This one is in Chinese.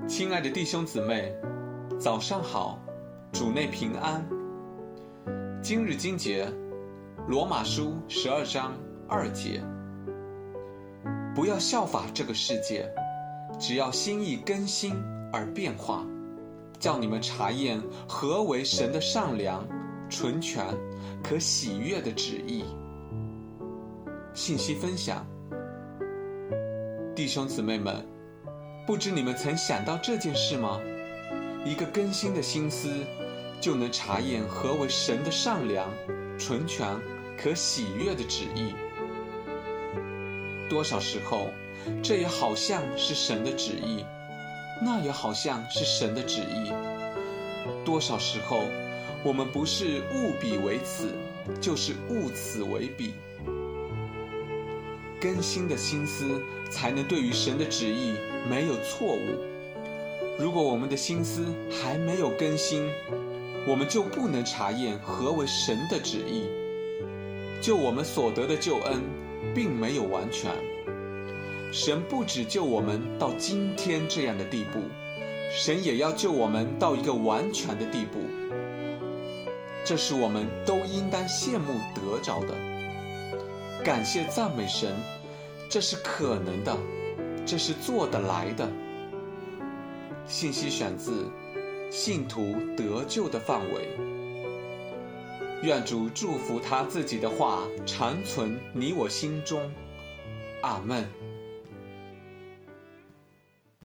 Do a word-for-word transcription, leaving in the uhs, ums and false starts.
亲爱的弟兄姊妹，早上好，主内平安。今日经节，罗马书十二章二节。不要效法这个世界，只要心意更新而变化，叫你们察验何为神的善良、纯全、可喜悦的旨意。信息分享，弟兄姊妹们，不知你们曾想到这件事吗？一个更新的心思，就能察验何为神的善良、纯全、可喜悦的旨意。多少时候，这也好像是神的旨意，那也好像是神的旨意。多少时候，我们不是物比为此，就是物此为彼。更新的心思，才能对于神的旨意没有错误。如果我们的心思还没有更新，我们就不能察验何为神的旨意。就我们所得的救恩，并没有完全。神不只救我们到今天这样的地步，神也要救我们到一个完全的地步。这是我们都应当羡慕得着的。感谢赞美神，这是可能的，这是做得来的。信息选自信徒得救的范围。愿主祝福他自己的话常存你我心中。阿们。